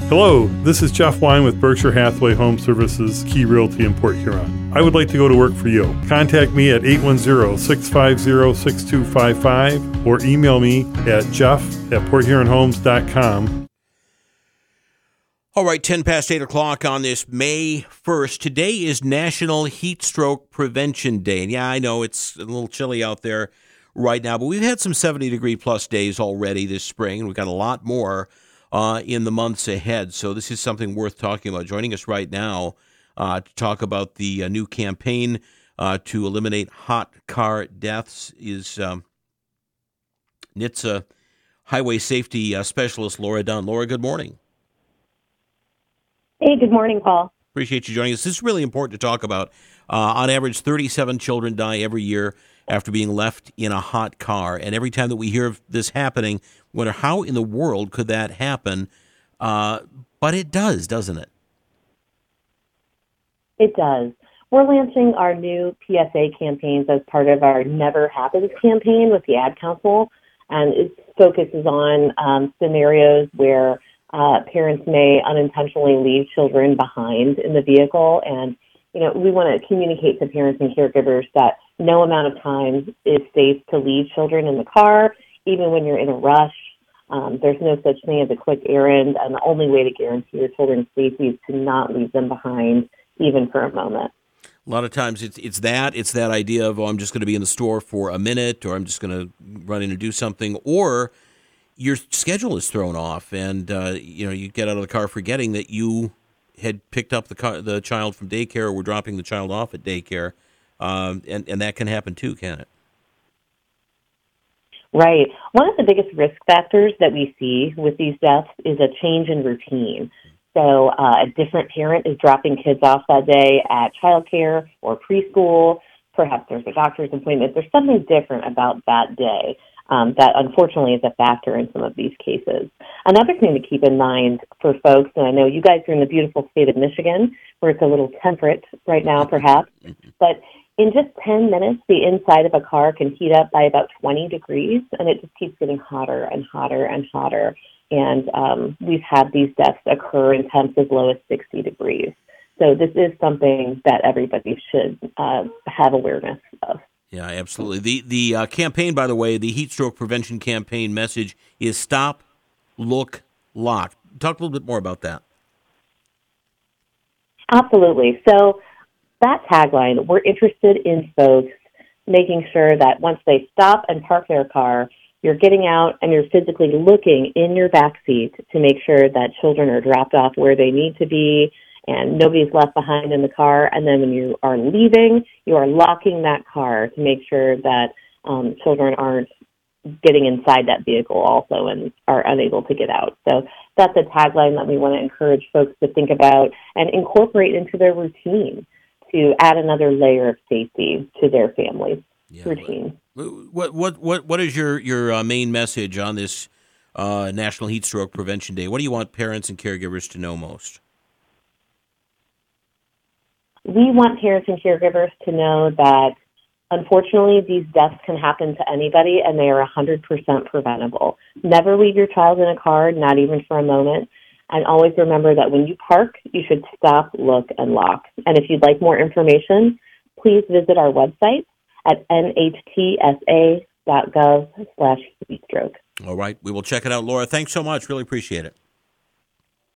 Hello, this is Jeff Wine with Berkshire Hathaway Home Services Key Realty in Port Huron. I would like to go to work for you. Contact me at 810-650-6255 or email me at jeff@porthuronhomes.com. All right, 10 past 8 o'clock on this May 1st. Today is National Heat Stroke Prevention Day. And yeah, I know it's a little chilly out there right now, but we've had some 70-degree plus days already this spring, and we've got a lot more in the months ahead. So this is something worth talking about. Joining us right now to talk about the new campaign to eliminate hot car deaths is NHTSA Highway Safety Specialist Laura Dunn. Laura, good morning. Hey, good morning, Paul. Appreciate you joining us. This is really important to talk about. On average, 37 children die every year after being left in a hot car. And every time that we hear of this happening, we wonder how in the world could that happen? But it does, doesn't it? It does. We're launching our new PSA campaigns as part of our Never Happens campaign with the Ad Council. And it focuses on scenarios where parents may unintentionally leave children behind in the vehicle. And, you know, we want to communicate to parents and caregivers that no amount of time is safe to leave children in the car, even when you're in a rush. There's no such thing as a quick errand, and the only way to guarantee your children's safety is to not leave them behind, even for a moment. A lot of times it's that idea of, I'm just going to be in the store for a minute, or I'm just going to run in and do something, or your schedule is thrown off, and you get out of the car forgetting that you had picked up the child from daycare, or were dropping the child off at daycare, and that can happen too, can it? Right. One of the biggest risk factors that we see with these deaths is a change in routine. So a different parent is dropping kids off that day at childcare or preschool. Perhaps there's a doctor's appointment. There's something different about that day. That unfortunately is a factor in some of these cases. Another thing to keep in mind for folks, and I know you guys are in the beautiful state of Michigan, where it's a little temperate right now perhaps, but in just 10 minutes, the inside of a car can heat up by about 20 degrees, and it just keeps getting hotter and hotter and hotter. And we've had these deaths occur in temps as low as 60 degrees. So this is something that everybody should have awareness of. Yeah, absolutely. The campaign, by the way, the heat stroke prevention campaign message is stop, look, lock. Talk a little bit more about that. Absolutely. So that tagline, we're interested in folks making sure that once they stop and park their car, you're getting out and you're physically looking in your backseat to make sure that children are dropped off where they need to be and nobody's left behind in the car. And then when you are leaving, you are locking that car to make sure that children aren't getting inside that vehicle also and are unable to get out. So that's a tagline that we want to encourage folks to think about and incorporate into their routine to add another layer of safety to their family's routine. What is your main message on this National Heat Stroke Prevention Day? What do you want parents and caregivers to know most? We want parents and caregivers to know that, unfortunately, these deaths can happen to anybody, and they are 100% preventable. Never leave your child in a car, not even for a moment. And always remember that when you park, you should stop, look, and lock. And if you'd like more information, please visit our website at nhtsa.gov/heatstroke. All right. We will check it out. Laura, thanks so much. Really appreciate it.